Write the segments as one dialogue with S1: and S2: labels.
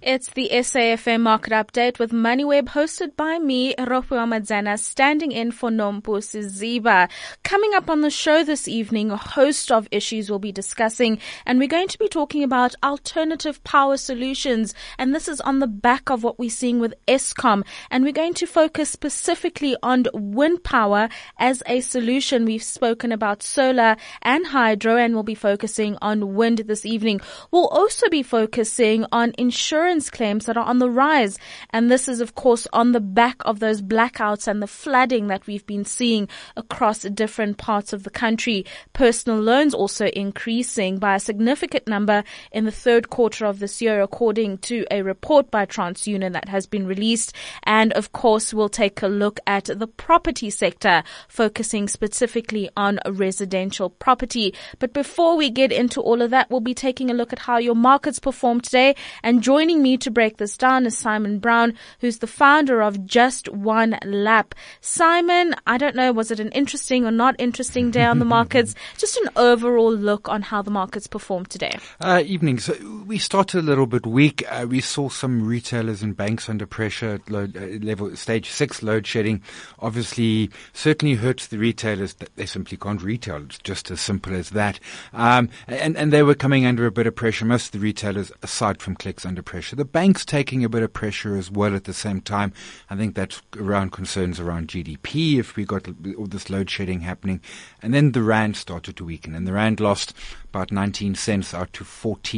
S1: It's the SAFM Market Update with MoneyWeb, hosted by me, Rohua Madzana, standing in for Nompusi Ziba. Coming up on the show this evening, a host of issues we'll be discussing, and we're going to be talking about alternative power solutions, and this is on the back of what we're seeing with Eskom, and we're going to focus specifically on wind power as a solution. We've spoken about solar and hydro, and we'll be focusing on wind this evening. We'll also be focusing on insurance claims that are on the rise. And this is, of course, on the back of those blackouts and the flooding that we've been seeing across different parts of the country. Personal loans also increasing by a significant number in the third quarter of this year, according to a report by TransUnion that has been released. And, of course, we'll take a look at the property sector, focusing specifically on residential property. But before we get into all of that, we'll be taking a look at how your markets performed today. And joining me to break this down is Simon Brown, who's the founder of Just One Lap. Simon, I don't know, was it an interesting or not interesting day on the markets? Just an overall look on how the markets performed today.
S2: Evening. So we started a little bit weak. We saw some retailers and banks under pressure. Stage 6 load shedding obviously certainly hurts the retailers. They simply can't retail. It's just as simple as that. And they were coming under a bit of pressure. Most of the retailers, aside from Clicks, under pressure. The bank's taking a bit of pressure as well at the same time. I think that's around concerns around GDP if we got all this load shedding happening. And then the rand started to weaken, and the rand lost about 19 cents out to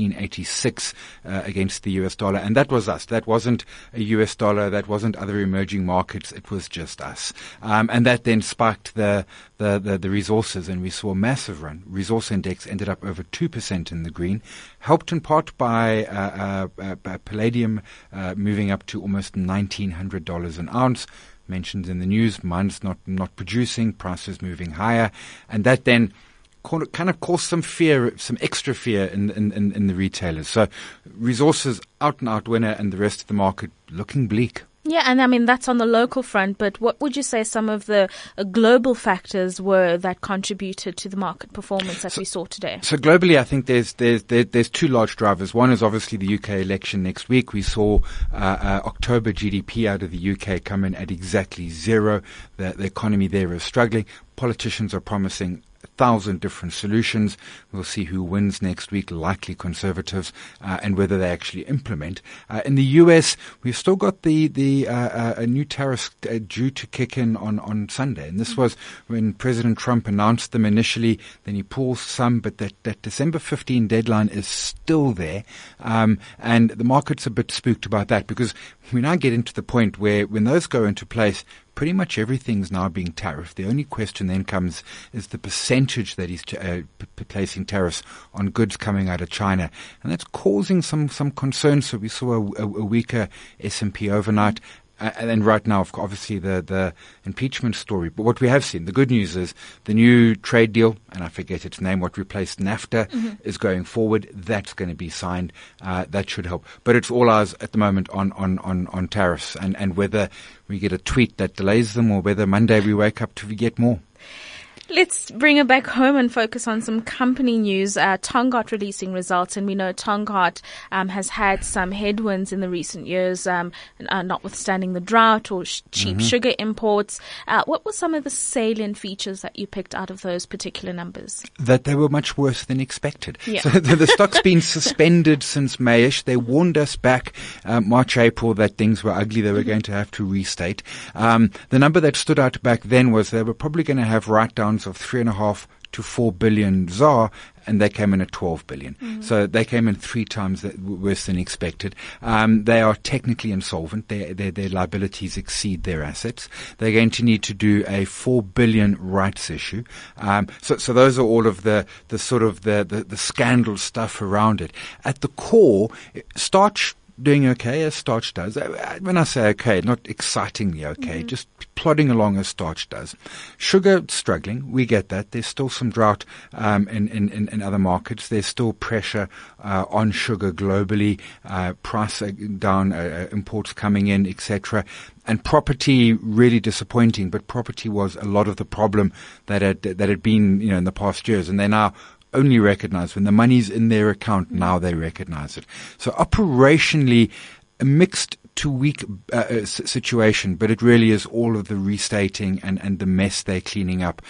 S2: 14.86 against the US dollar. And that was us. That wasn't a US dollar. That wasn't other emerging markets. It was just us. And that then spiked the resources, and we saw a massive run. Resource index ended up over 2% in the green, helped in part by palladium moving up to almost $1,900 an ounce. Mentioned in the news, mines not producing, prices moving higher, and that then kind of caused some fear, some extra fear in the retailers. So resources out and out winner, and the rest of the market looking bleak.
S1: Yeah, and I mean, that's on the local front, but what would you say some of the global factors were that contributed to the market performance that we saw today? So
S2: globally, I think there's two large drivers. One is obviously the UK election next week. We saw October GDP out of the UK come in at exactly zero. The economy there is struggling. Politicians are promising 1,000 different solutions. We'll see who wins next week, likely Conservatives, and whether they actually implement. In the US, we've still got the new tariffs due to kick in on Sunday. And this was when President Trump announced them initially, then he paused some, but that December 15 deadline is still there. And the market's a bit spooked about that, because we now get into the point where when those go into place, pretty much everything's now being tariffed. The only question then comes is the percentage that he's placing tariffs on goods coming out of China. And that's causing some concern. So we saw a weaker S&P overnight. And then right now, obviously, the impeachment story. But what we have seen, the good news is the new trade deal, and I forget its name, what replaced NAFTA, is going forward. That's going to be signed. That should help. But it's all eyes at the moment on tariffs and whether we get a tweet that delays them or whether Monday we wake up to get more.
S1: Let's bring it back home and focus on some company news. Tongaat releasing results, and we know Tongaat has had some headwinds in the recent years, notwithstanding the drought or cheap sugar imports. What were some of the salient features that you picked out of those particular numbers? That
S2: they were much worse than expected.
S1: Yeah.
S2: So the stock's been suspended since Mayish. They warned us back March, April that things were ugly. They were going to have to restate. The number that stood out back then was they were probably going to have write-downs of 3.5 to 4 billion ZAR, and they came in at 12 billion. So they came in 3 times worse than expected. They are technically insolvent. Their liabilities exceed their assets. They're going to need to do a 4 billion rights issue. So those are all of the sort of the scandal stuff around it. At the core, starch doing okay, as starch does. When I say okay, not excitingly okay, just plodding along as starch does. Sugar struggling, we get that. There's still some drought in other markets. There's still pressure on sugar globally, price down, imports coming in, etc. And property really disappointing, but property was a lot of the problem that had been, in the past years, and they now only recognize when the money's in their account. Now they recognize it. So operationally, a mixed to weak situation, but it really is all of the restating and the mess they're cleaning up.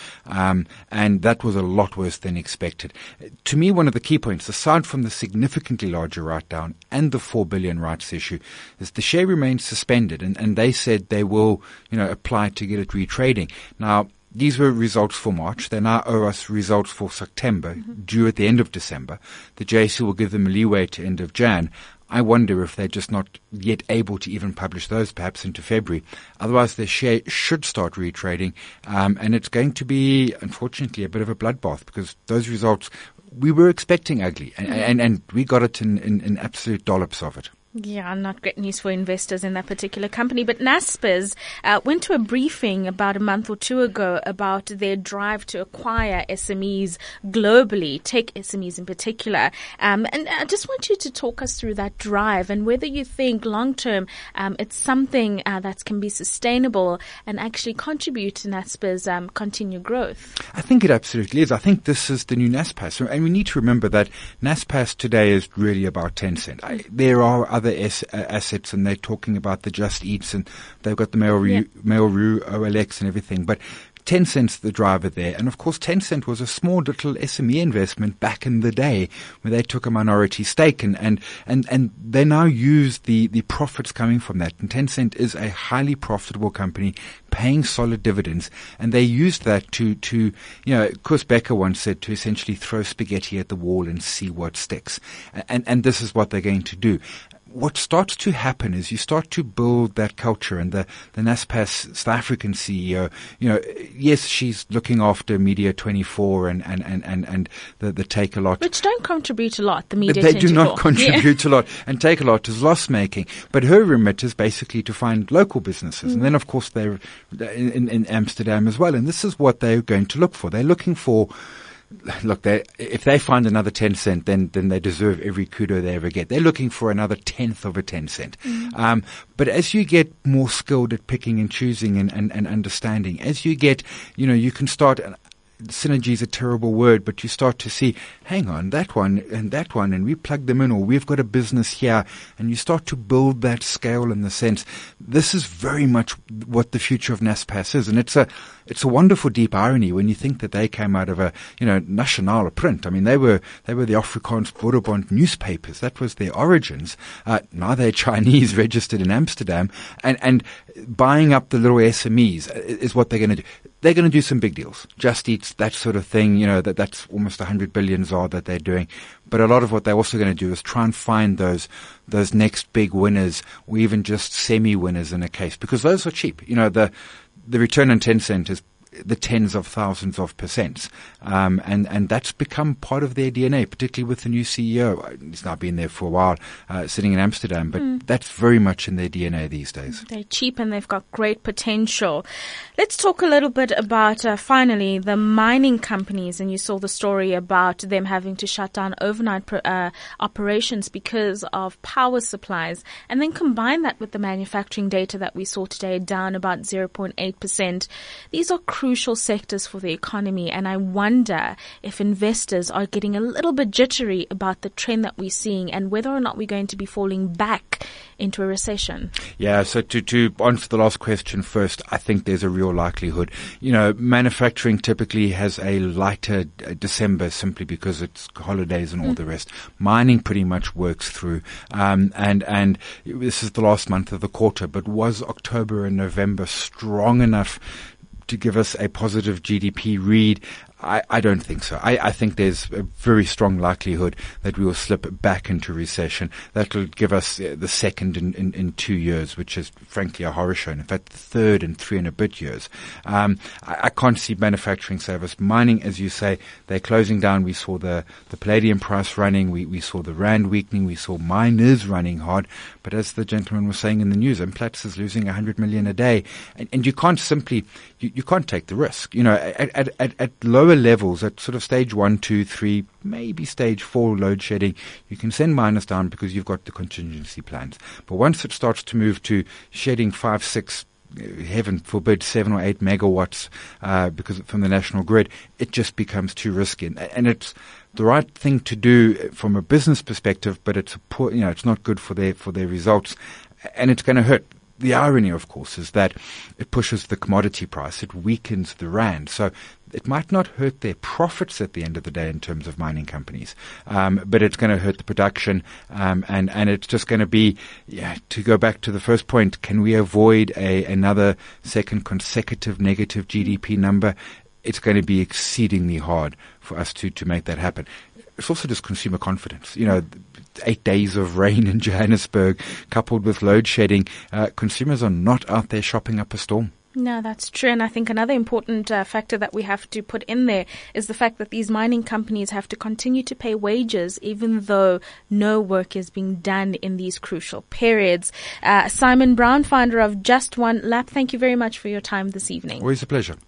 S2: And that was a lot worse than expected. To me, one of the key points, aside from the significantly larger write-down and the 4 billion rights issue, is the share remains suspended, and they said they will, apply to get it retrading. Now, these were results for March. They now owe us results for September, due at the end of December. The JSE will give them a leeway to end of Jan. I wonder if they're just not yet able to even publish those, perhaps into February. Otherwise, their share should start retrading, and it's going to be, unfortunately, a bit of a bloodbath, because those results we were expecting ugly, and we got it in absolute dollops of it.
S1: Yeah, not great news for investors in that particular company. But Naspers went to a briefing about a month or two ago about their drive to acquire SMEs globally, tech SMEs in particular. And I just want you to talk us through that drive and whether you think long term it's something that can be sustainable and actually contribute to Naspers' continued growth.
S2: I think it absolutely is. I think this is the new Naspers. And we need to remember that Naspers today is really about Tencent. There are other assets, and they're talking about the Just Eats, and they've got the Mail.ru, OLX and everything. But Tencent's the driver there. And of course, Tencent was a small little SME investment back in the day where they took a minority stake, and they now use the profits coming from that. And Tencent is a highly profitable company paying solid dividends, and they used that to Koos Becker once said, to essentially throw spaghetti at the wall and see what sticks. And this is what they're going to do. What starts to happen is you start to build that culture, and the Naspers South African CEO, yes, she's looking after Media 24 and the Take a Lot.
S1: Which don't contribute a lot, the Media
S2: 24.
S1: They
S2: do not contribute a lot, and Take a Lot is loss making. But her remit is basically to find local businesses. And then of course they're in Amsterdam as well. And this is what they're going to look for. They're looking for, look, if they find another 10 cent, then they deserve every kudo they ever get. They're looking for another 10th of a 10 cent. But as you get more skilled at picking and choosing and understanding, as you get, you can start. Synergy is a terrible word, but you start to see, hang on, that one, and we plug them in, or we've got a business here, and you start to build that scale in the sense. This is very much what the future of Naspers is, and it's a wonderful deep irony when you think that they came out of a, Nationale print. I mean, they were the Afrikaans Boerebond newspapers. That was their origins. Now they're Chinese registered in Amsterdam, and buying up the little SMEs is what they're going to do. They're going to do some big deals. Just Eats, that sort of thing, that's almost 100 billion ZAR that they're doing. But a lot of what they're also going to do is try and find those next big winners, or even just semi-winners in a case, because those are cheap. The return on Tencent is the tens of thousands of percents. And that's become part of their DNA, particularly with the new CEO. He's now been there for a while, sitting in Amsterdam, but that's very much in their DNA these days.
S1: They're cheap and they've got great potential. Let's talk a little bit about, finally, the mining companies. And you saw the story about them having to shut down overnight operations because of power supplies. And then combine that with the manufacturing data that we saw today, down about 0.8%. These are crucial sectors for the economy, and I wonder if investors are getting a little bit jittery about the trend that we're seeing and whether or not we're going to be falling back into a recession.
S2: Yeah, so to answer the last question first, I think there's a real likelihood. Manufacturing typically has a lighter December simply because it's holidays and all the rest. Mining pretty much works through, and this is the last month of the quarter, but was October and November strong enough to give us a positive GDP read? I don't think so. I think there's a very strong likelihood that we will slip back into recession. That will give us the second in 2 years, which is frankly a horror show. In fact, the third in 3 and a bit years. I can't see manufacturing service. Mining, as you say, they're closing down. We saw the palladium price running. We saw the rand weakening. We saw miners running hard. But as the gentleman was saying in the news, Implats is losing 100 million a day. And you can't simply, you can't take the risk. At lower levels, at sort of stage 1, 2, 3, maybe stage 4 load shedding, you can send miners down because you've got the contingency plans. But once it starts to move to shedding 5, 6, heaven forbid 7 or 8 megawatts, because from the national grid, it just becomes too risky. And it's the right thing to do from a business perspective, but it's it's not good for their results, and it's going to hurt. The irony, of course, is that it pushes the commodity price. It weakens the rand. So it might not hurt their profits at the end of the day in terms of mining companies, but it's going to hurt the production, and it's just going to be, to go back to the first point, can we avoid another second consecutive negative GDP number? It's going to be exceedingly hard for us to make that happen. It's also just consumer confidence. 8 days of rain in Johannesburg coupled with load shedding, consumers are not out there shopping up a storm.
S1: No, that's true. And I think another important factor that we have to put in there is the fact that these mining companies have to continue to pay wages even though no work is being done in these crucial periods. Simon Brown, founder of Just One Lap, thank you very much for your time this evening.
S2: Always a pleasure.